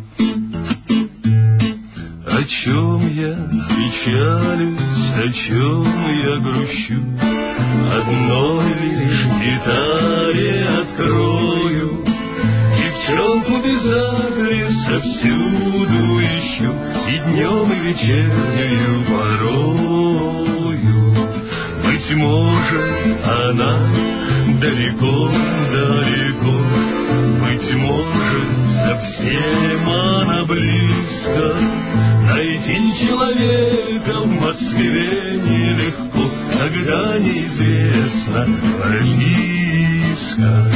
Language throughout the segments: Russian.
О чем я печалюсь, о чем я грущу, одной лишь гитаре открою. Девчонку без адреса всюду ищу, и днем, и вечернюю порою. Быть может, она далеко-далеко, быть может, совсем она близко. Найти человека в Москве нелегко, когда неизвестна прописка.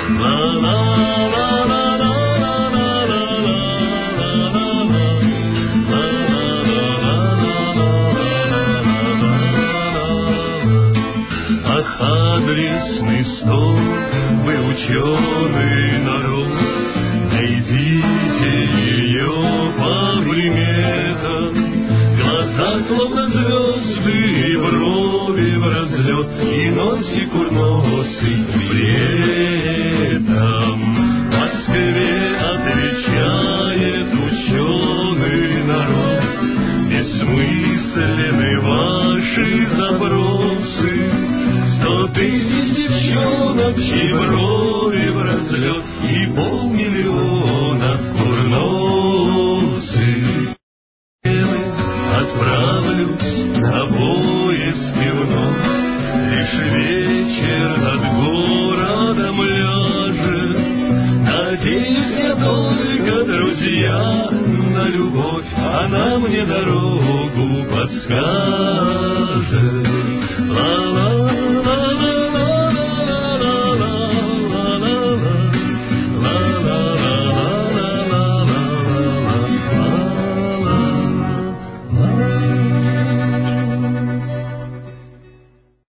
Ах, адресный стол, вы ученый народ, найдите ее по приметам. Глаза словно звезды, и брови в разлет, и носик курносый при этом. В Москве отвечает ученый народ, бессмысленны ваши запросы. 100 тысяч девчонок, чьи брови в разлет, и 500 000 курносых. Отправлюсь на поиски вновь, лишь вечер над городом ляжет. Надеюсь я только, друзья, на любовь, она мне дорогу подскажет.